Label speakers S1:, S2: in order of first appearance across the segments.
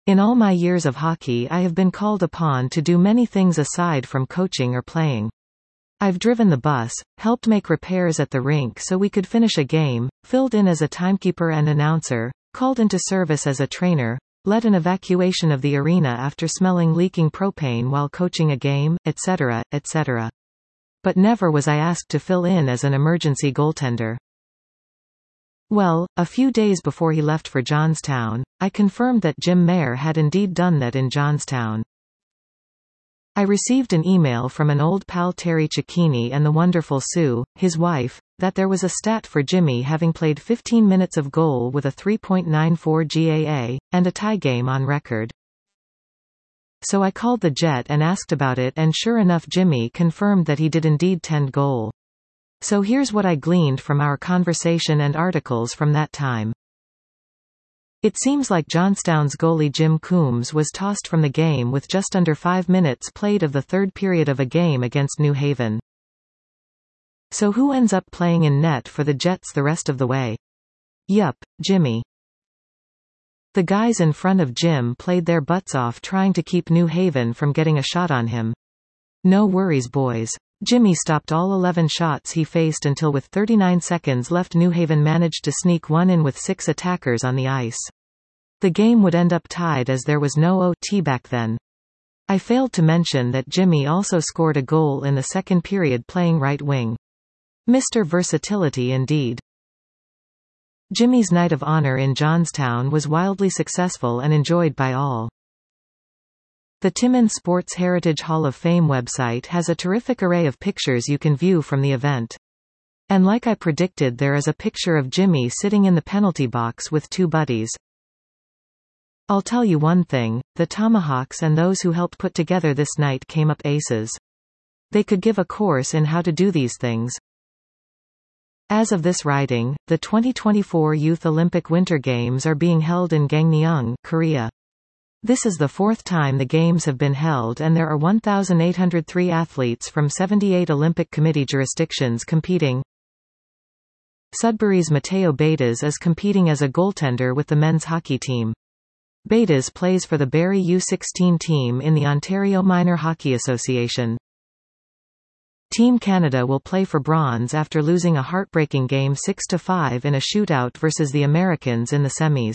S1: In all my years of hockey I have been called upon to do many things aside from coaching or playing. I've driven the bus, helped make repairs at the rink so we could finish a game, filled in as a timekeeper and announcer, called into service as a trainer, led an evacuation of the arena after smelling leaking propane while coaching a game, etc., etc. But never was I asked to fill in as an emergency goaltender. Well, a few days before he left for Johnstown, I confirmed that Jim Mayer had indeed done that in Johnstown. I received an email from an old pal Terry Cicchini and the wonderful Sue, his wife, that there was a stat for Jimmy having played 15 minutes of goal with a 3.94 GAA, and a tie game on record. So I called the Jet and asked about it, and sure enough Jimmy confirmed that he did indeed tend goal. So here's what I gleaned from our conversation and articles from that time. It seems like Johnstown's goalie Jim Coombs was tossed from the game with just under 5 minutes played of the third period of a game against New Haven. So who ends up playing in net for the Jets the rest of the way? Yup, Jimmy. The guys in front of Jim played their butts off trying to keep New Haven from getting a shot on him. No worries, boys. Jimmy stopped all 11 shots he faced until with 39 seconds left New Haven managed to sneak one in with 6 attackers on the ice. The game would end up tied as there was no OT back then. I failed to mention that Jimmy also scored a goal in the second period playing right wing. Mr. Versatility indeed. Jimmy's night of honor in Johnstown was wildly successful and enjoyed by all. The Timmins Sports Heritage Hall of Fame website has a terrific array of pictures you can view from the event. And like I predicted, there is a picture of Jimmy sitting in the penalty box with 2 buddies. I'll tell you one thing, the Tomahawks and those who helped put together this night came up aces. They could give a course in how to do these things. As of this writing, the 2024 Youth Olympic Winter Games are being held in Gangneung, Korea. This is the 4th time the Games have been held, and there are 1,803 athletes from 78 Olympic Committee jurisdictions competing. Sudbury's Mateo Baitas is competing as a goaltender with the men's hockey team. Baitas plays for the Barrie U16 team in the Ontario Minor Hockey Association. Team Canada will play for bronze after losing a heartbreaking game 6-5 in a shootout versus the Americans in the semis.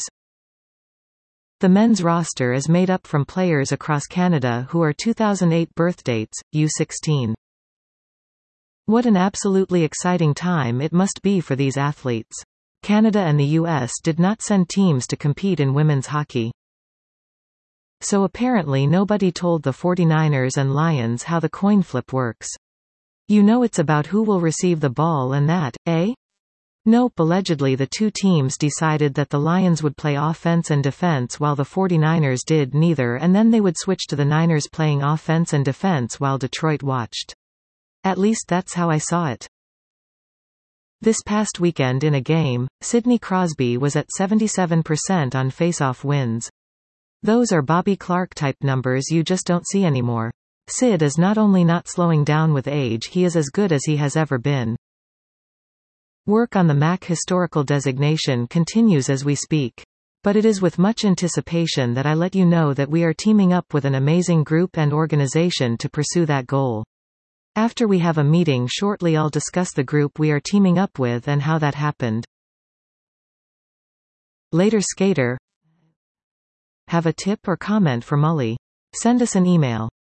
S1: The men's roster is made up from players across Canada who are 2008 birthdates, U16. What an absolutely exciting time it must be for these athletes. Canada and the US did not send teams to compete in women's hockey. So apparently nobody told the 49ers and Lions how the coin flip works. You know it's about who will receive the ball and that, eh? Nope. Allegedly the 2 teams decided that the Lions would play offense and defense while the 49ers did neither, and then they would switch to the Niners playing offense and defense while Detroit watched. At least that's how I saw it. This past weekend in a game, Sidney Crosby was at 77% on face-off wins. Those are Bobby Clark type numbers you just don't see anymore. Sid is not only not slowing down with age, he is as good as he has ever been. Work on the MAC historical designation continues as we speak. But it is with much anticipation that I let you know that we are teaming up with an amazing group and organization to pursue that goal. After we have a meeting shortly, I'll discuss the group we are teaming up with and how that happened. Later skater. Have a tip or comment for Mully? Send us an email.